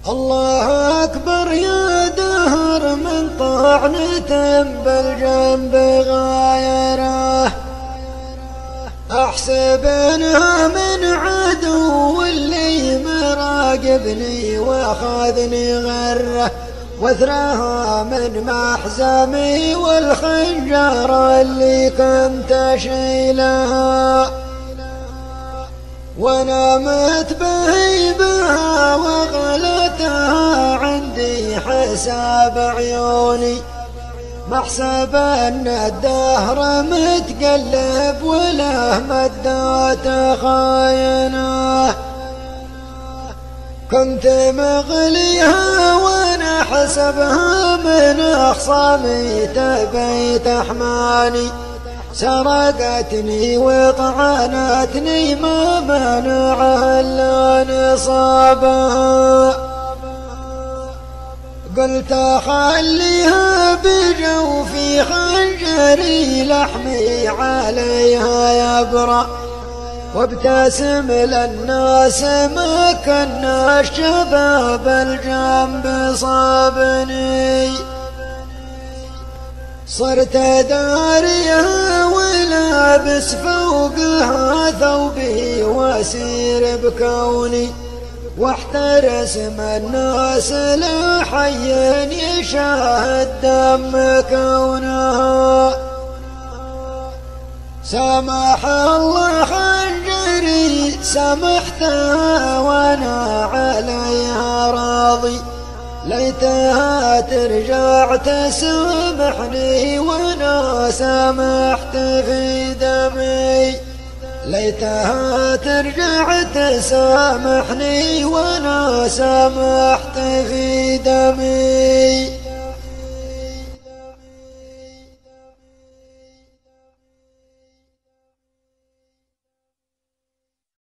الله أكبر يا دهر من طعنة بالجنب غايره، أحسب انها من عدو اللي مراقبني واخذني غره، واثرها من محزمي والخنجر اللي كنت اشيلها، ونامت بهيبها وغلتها عندي حساب عيوني، محسب ان الدهر متقلب وله مدات خاينه، كنت مغليها وانا حسبها من اخصامي تبي تحماني، سرقتني وطعنتني ما منعها الا نصابها، قلت خليها بجوفي خنجري لحمي عليها يبرأ، وابتسم للناس ما كنا الشباب الجنب صابني، صرت داريها ولابس فوقها ثوبي واسير بكوني، واحترس من الناس لا حي يشاهد دم كونها، سمح الله خنجري سمحتها وانا عليها راضي، ليتها ترجع تسامحني وانا سامحت في دمي، ليتها ترجع تسامحني وانا سامحت في دمي.